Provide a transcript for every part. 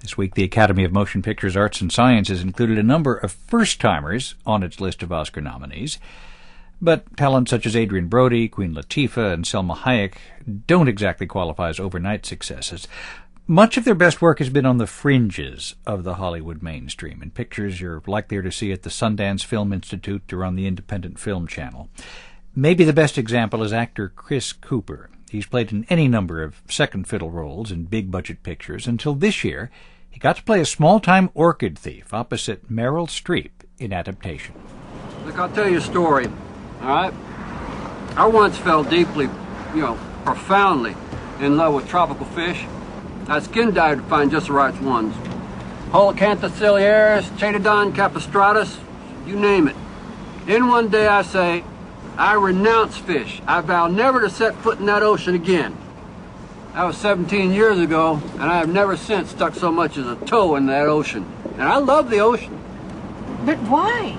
This week, the Academy of Motion Pictures Arts and Sciences included a number of first-timers on its list of Oscar nominees. But talents such as Adrien Brody, Queen Latifah, and Selma Hayek don't exactly qualify as overnight successes. Much of their best work has been on the fringes of the Hollywood mainstream, in pictures you're likelier to see at the Sundance Film Institute or on the Independent Film Channel. Maybe the best example is actor Chris Cooper. He's played in any number of second-fiddle roles in big-budget pictures until this year he got to play a small-time orchid thief opposite Meryl Streep in Adaptation. Look, I'll tell you a story, all right? I once fell deeply, profoundly in love with tropical fish. I skin dived to find just the right ones. Holocanthus ciliaris, Chaetodon capistratus, you name it. Then one day I say, I renounce fish. I vow never to set foot in that ocean again. That was 17 years ago, and I have never since stuck so much as a toe in that ocean. And I love the ocean. But why?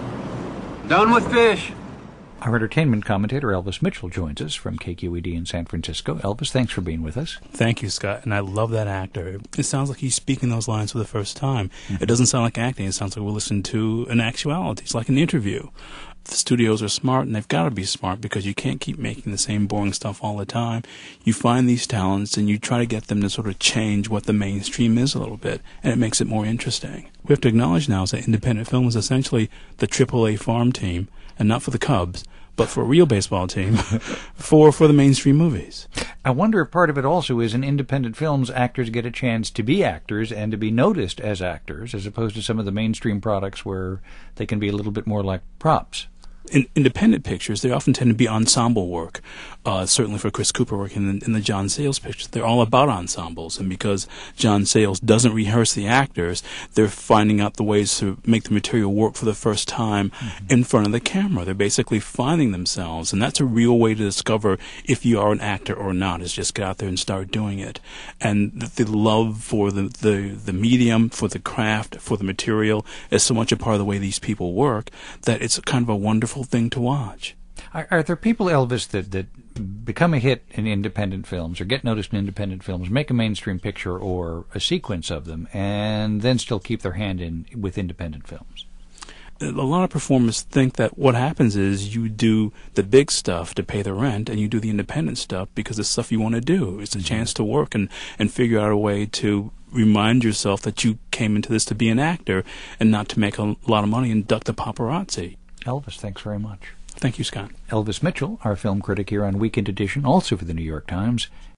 Done with fish. Our entertainment commentator, Elvis Mitchell, joins us from KQED in San Francisco. Elvis, thanks for being with us. Thank you, Scott, and I love that actor. It sounds like he's speaking those lines for the first time. It doesn't sound like acting. It sounds like we're listening to an actuality. It's like an interview. The studios are smart, and they've got to be smart because you can't keep making the same boring stuff all the time. You find these talents, and you try to get them to sort of change what the mainstream is a little bit, and it makes it more interesting. We have to acknowledge now that independent film is essentially the AAA farm team, and not for the Cubs, but for a real baseball team, for the mainstream movies. I wonder if part of it also is in independent films, actors get a chance to be actors and to be noticed as actors, as opposed to some of the mainstream products where they can be a little bit more like props. In independent pictures, they often tend to be ensemble work. Certainly for Chris Cooper working in the John Sayles pictures, they're all about ensembles. And because John Sayles doesn't rehearse the actors, they're finding out the ways to make the material work for the first time in front of the camera. They're basically finding themselves. And that's a real way to discover if you are an actor or not, is just get out there and start doing it. And the love for the medium, for the craft, for the material is so much a part of the way these people work that it's kind of a wonderful thing to watch. Are there people, Elvis, that become a hit in independent films or get noticed in independent films, make a mainstream picture or a sequence of them, and then still keep their hand in with independent films? A lot of performers think that what happens is you do the big stuff to pay the rent, and you do the independent stuff because it's stuff you want to do. It's a chance to work and figure out a way to remind yourself that you came into this to be an actor and not to make a lot of money and duck the paparazzi. Elvis, thanks very much. Thank you, Scott. Elvis Mitchell, our film critic here on Weekend Edition, also for the New York Times,